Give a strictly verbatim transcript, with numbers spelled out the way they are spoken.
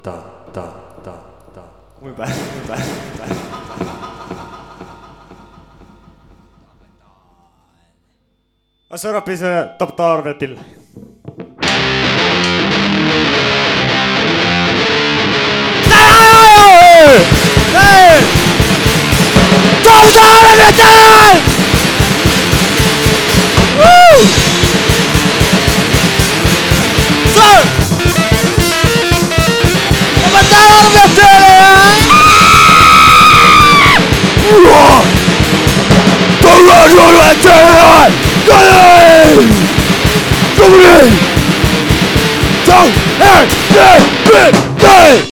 Da, da, da, da. Muy bad, muy bad, muy bad. Och så rappi se top tarve till. Nej! Top tarve till! Woo! Så! Top tarve till! Wow! Top tarve till! Kom in! Kom in! Kom in!